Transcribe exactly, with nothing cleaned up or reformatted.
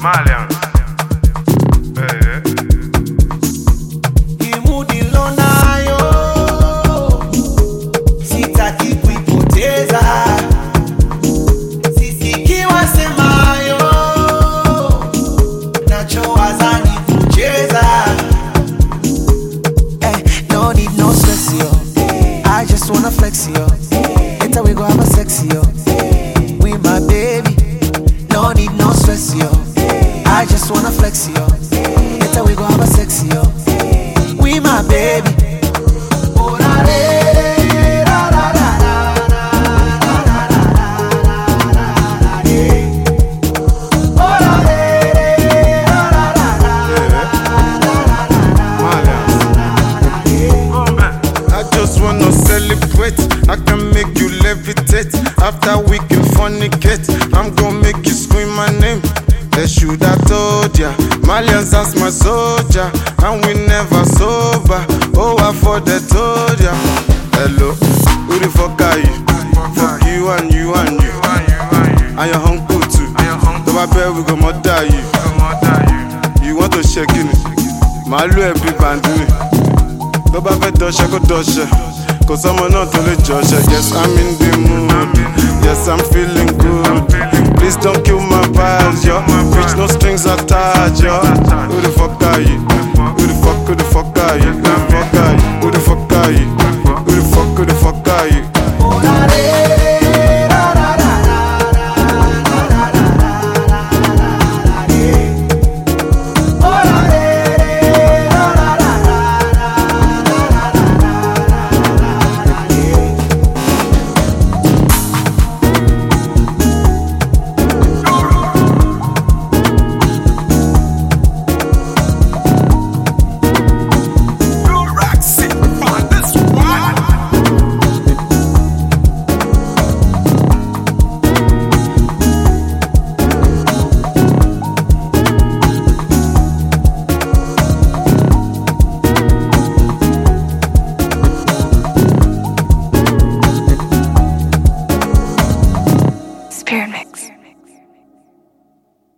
Malians. Hey. Imudilo nayo sitaki kuipoteza, sisikiwa semayo nachowaza ni kucheza. Eh, no need no stress yo, I just wanna flex yo. Later we go have a sex yo, with my baby. No need no stress yo, I just wanna flex yo. Later we go have a sex yo, with my baby. Oh, da, de, da, da, da, da, da, da, da, da, de. Oh, da, de, de, da, da, da, da, Malians. I just wanna celebrate. I can make you levitate. After we can fornicate, I'm gonna make you scream my name. They should have told ya, Malians that's my soldier, and we never sober. Oh, I for the told ya. Hello, who the fuck are you? Fuck you and you and you, and your uncle too. So I bet we gon' murder you. You want to shake it? Malu e big bandini. Tó bá fẹ́ dọ́ṣẹ́ kó dọ́ṣẹ́, kò sọ́mọ náà tó lè jọ́ṣẹ́. Yes, I'm in the mood. Yes, I'm feeling good. Please don't kill my vibes, yo. Bitch, no strings attached, yo.